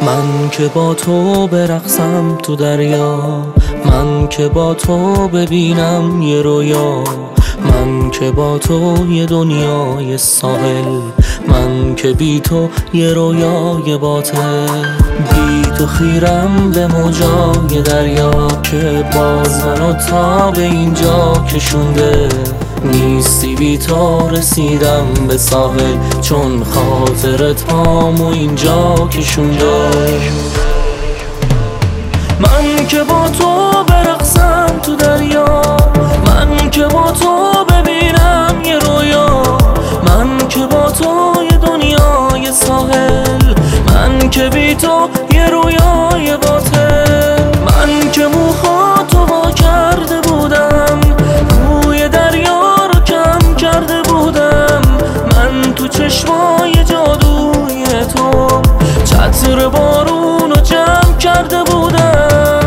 من که با تو برقصم تو دریا، من که با تو ببینم یه رویا، من که با تو یه دنیای ساحل، من که بی تو یه رویای باطل. بی تو خیرم به موجای دریا که باز منو تا به اینجا کشونده. نیستی بی تو رسیدم به ساحل، چون خاطرت پامو اینجا کشونده. من که با تو برقصم تو دریا، من که با تو ببینم یه رویا، من که با تو یه دنیای ساحل، من که بی تو یه رویای باطل. من که موهاتو وا کرده بودم، روی دریا رو کم کرده بودم، من تو چشمای جادوی تو چتر بارون رو جمع کرده بودم.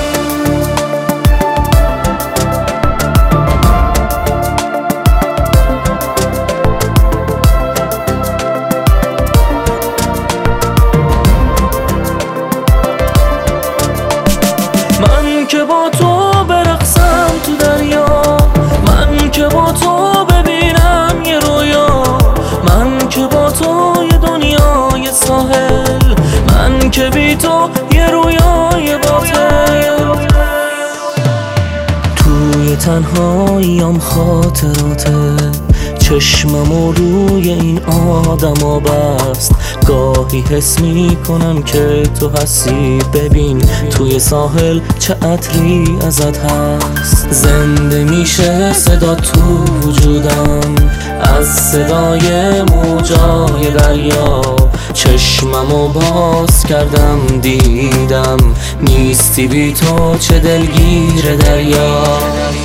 من که با تو برقصم تو دریا، من که با تو ببینم یه رویا، من که با تو یه دنیای ساحل، من که بی تو یه رویای باطل. توی تنهاییام خاطراته، چشممو روی این آدما بست. گاهی حس میکنم که تو هستی، ببین توی ساحل چه عطری ازت هست. زنده میشه صدا تو وجودم، از صدای موجای دریا. چشممو باز کردم دیدم، نیستی بی تو چه دلگیر دریا.